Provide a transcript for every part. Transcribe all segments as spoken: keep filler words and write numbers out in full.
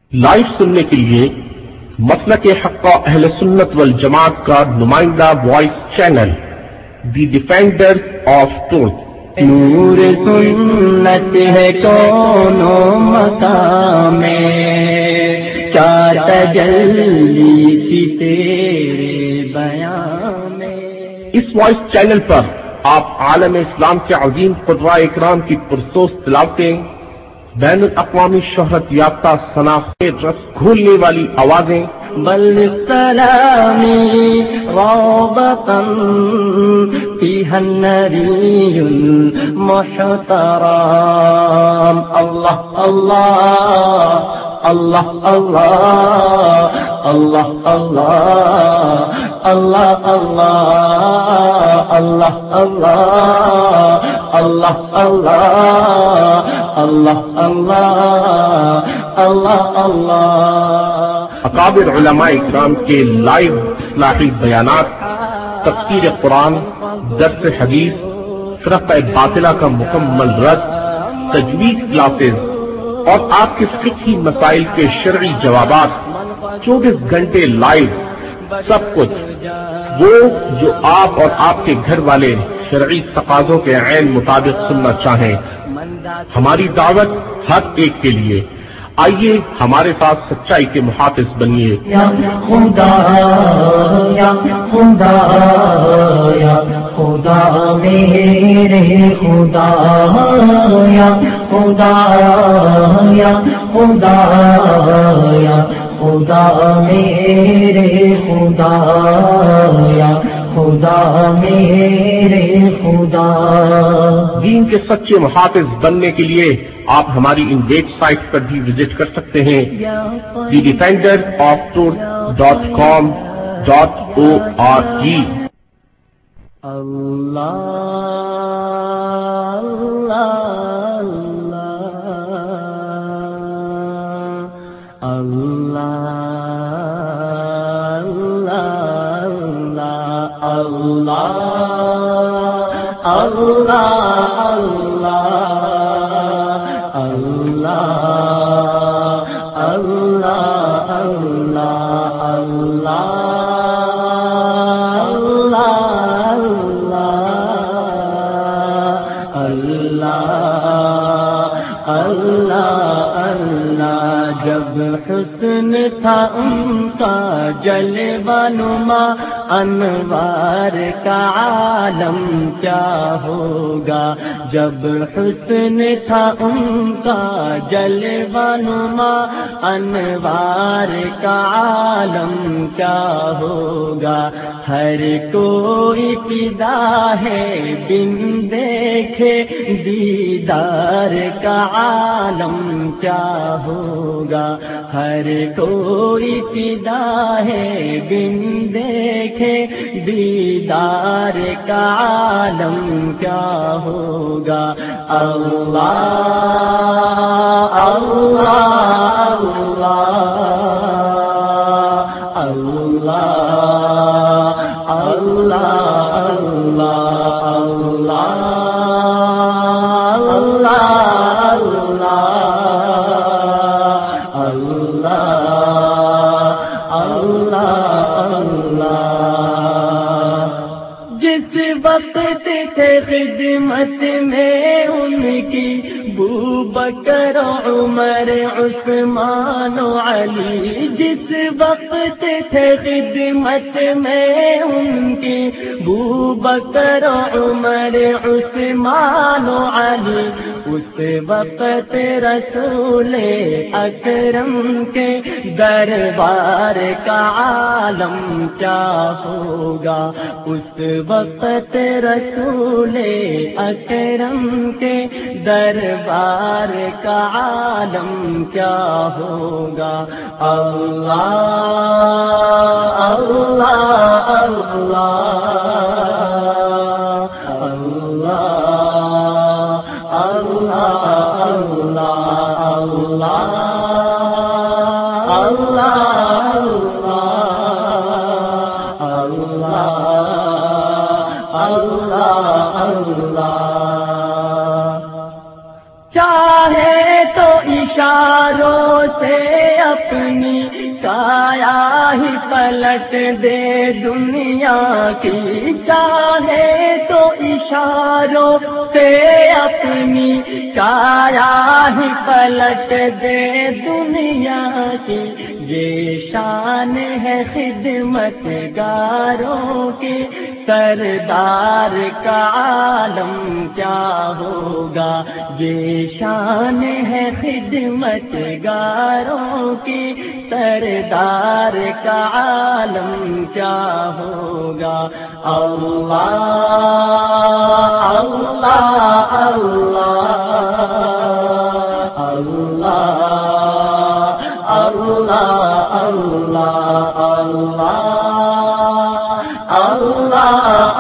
Live سننے کے لیے مسلک حق اہل سنت والجماعت کا نمائندہ voice channel the defender of truth, نور سنت ہے کونوں مقام میں، کیا تجلی تھی تیرے بیان میں۔ اس وائس چینل پر آپ عالم اسلام کے عظیم قدوہ اکرام کی پرسوز تلاوتیں، بین الاقوامی شہرت یافتہ صناخت رس گھولنے والی آوازیں، بل سلامی روبتا فیہا النبی المحترم، اللہ اللہ اللہ اللہ اللہ اللہ اللہ اللہ اللہ اللہ اللہ اللہ اللہ اللہ اللہ۔ اکابر علماء اکرام کے لائیو اصلاحی بیانات، تفسیر قرآن، درس حدیث، فرقہ باطلہ کا مکمل رد، تجوید کلاسز اور آپ کے فقہی مسائل کے شرعی جوابات چوبیس گھنٹے لائیو، سب کچھ وہ جو آپ اور آپ کے گھر والے شرعی تقاضوں کے عین مطابق سننا چاہیں۔ ہماری دعوت ہر ایک کے لیے، آئیے ہمارے ساتھ سچائی کے محافظ بنیے۔ یا خدا یا خدا یا خدا میرے خدا، یا خدا یا خدا یا خدا میرے خدا، یا خدا میرے خدا۔ دین کے سچے محافظ بننے کے لیے آپ ہماری ان ویب سائٹ پر بھی وزٹ کر سکتے ہیں، the defender of truth dot com dot O R G. Allah Allah Allah Allah Allah Allah Allah Allah Allah Allah. جب حسن تھا ان کا جلوہ نما، انوار کا عالم کیا ہوگا۔ جب حسن تھا ان کا جلوہ نما، انوار کا عالم کیا ہوگا۔ ہر کوئی فدا ہے بن دیکھے دیدار کا عالم کیا ہوگا۔ ہر کوئی فدا ہے بن دیکھے دیدار کا عالم کیا ہوگا۔ اللہ اللہ اللہ اللہ اللہ خدمت میں ان کی بوبکر عمر عثمان و علی، جس وقت تھے خدمت میں ان کی بوبکر عمر عثمان و علی، اس وقت رسول اکرم کے دربار کا عالم کیا ہوگا۔ اس وقت رسول اکرم کے دربار کا عالم کیا ہوگا۔ اللہ اللہ اللہ چاہے تو اشاروں سے اپنی کایا ہی پلٹ دے دنیا کی، چاہے تو اشاروں سے اپنی کایا ہی پلٹ دے دنیا کی، یہ شان ہے خدمت گاروں کی، سردار کا عالم کیا ہوگا، یہ شان ہے خدمت گاروں کی، سردار کا عالم کیا ہوگا۔ اللہ اللہ اللہ اللہ اللہ اللہ اللہ اللہ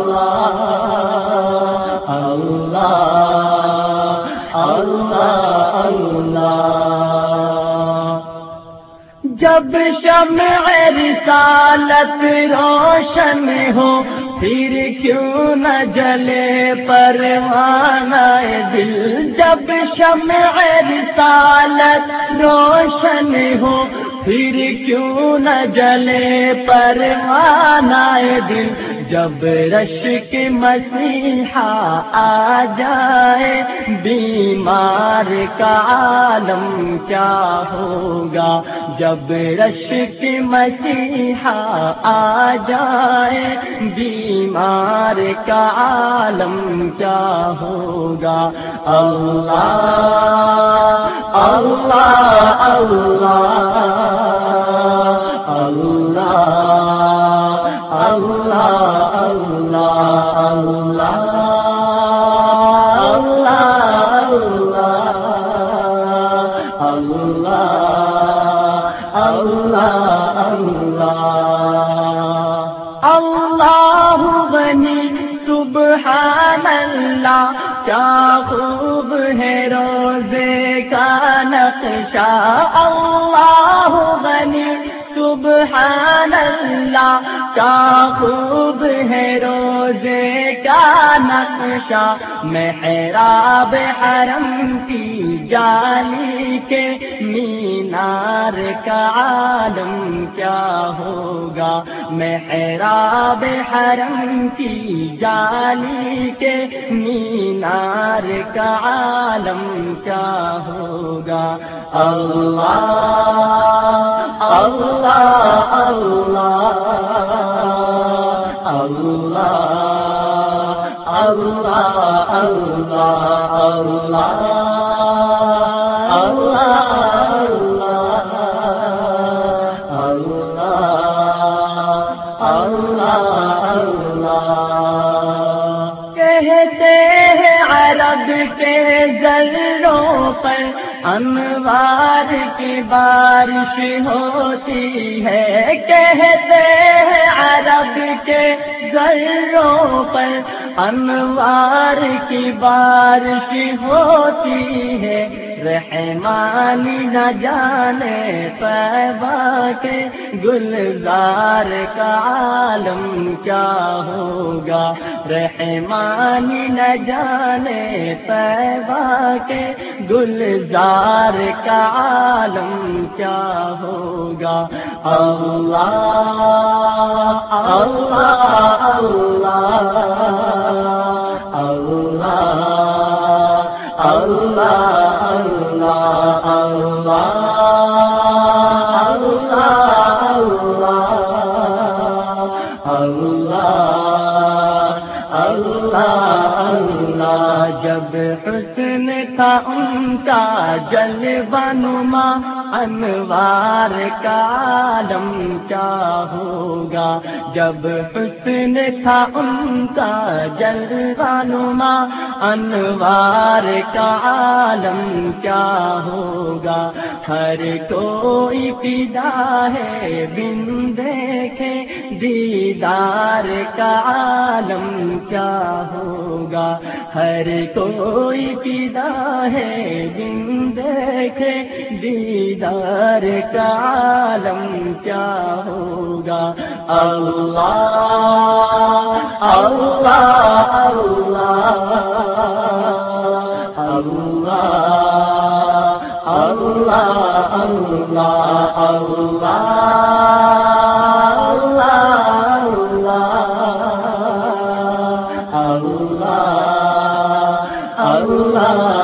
اللہ اللہ اللہ۔ جب شمع رسالت روشن ہو پھر کیوں نہ جلے پروانہ دل، جب شمع رسالت روشن ہو پھر کیوں نہ جلے پروانہ دل، جب رشک مسیحا آ جائے بیمار کا عالم کیا ہوگا، جب رشک مسیحا آ جائے بیمار کا عالم کیا ہوگا۔ اللہ اللہ اللہ اللہ اللہ اللہ اللہ اللہ اللہ غنی سبحان اللہ، کیا خوب ہے روزے کا نقشہ، اللہ غنی سبحان اللہ، کیا خوب ہے روزے کا نقشہ، محراب حرم کی جالی کے مینار کا عالم کیا ہوگا، محراب حرم کی جالی کے مینار کا عالم کیا ہوگا۔ اللہ اللہ اللہ اللہ اللہ اللہ کہتے ہیں عرب کے ذروں پر انوار کی بارش ہوتی ہے، کہتے ہیں عرب کے ذروں پر انوار کی بارش ہوتی ہے، رحمانی نہ جانے طیبہ کے گلزار کا عالم کیا ہوگا، رحمانی نہ جانے طیبہ کے گلزار کا عالم کیا ہوگا۔ اللہ اللہ اللہ اللہ اللہ اللہ اللہ، جب حسن تھا ان کا جلوہ نما، انوار کا عالم کیا ہوگا، جب حسن تھا ان کا جلوہ نما، انوار کا عالم کیا ہوگا۔ ہر کوئی فدا ہے بن دیکھے دیدار کا عالم کیا ہوگا، ہر کوئی فدا ہے بن دیکھے دیدار کا عالم کیا ہوگا۔ اللہ اللہ اللہ اللہ اللہ اللہ اللہ اللہ اللہ